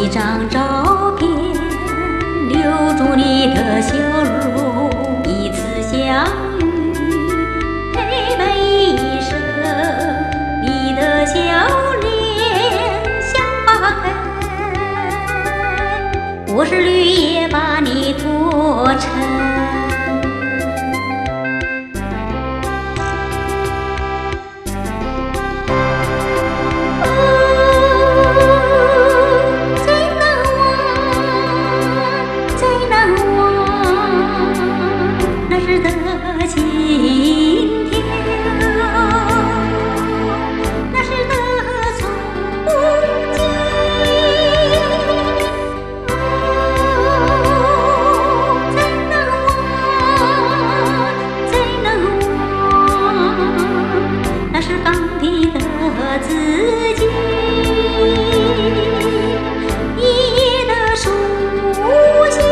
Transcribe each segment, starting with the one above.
张照片，留住你的笑容，一次相遇，陪伴一生。你的笑脸像花开，我是绿叶把你托成。自己一夜的书写，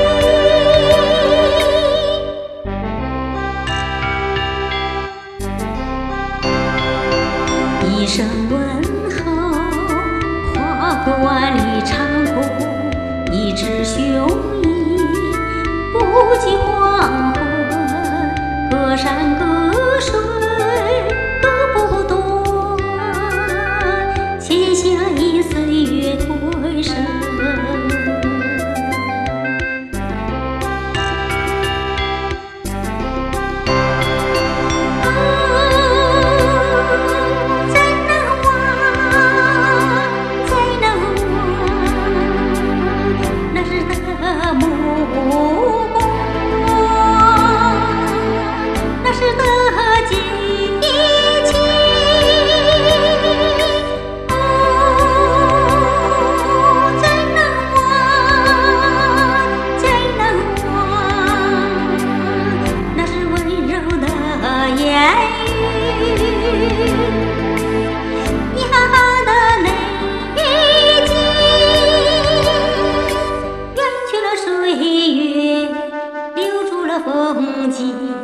一声问候划过万里长空，一支雄鹰不及黄昏，隔山隔水隔不懂，写下一岁月归声。风景。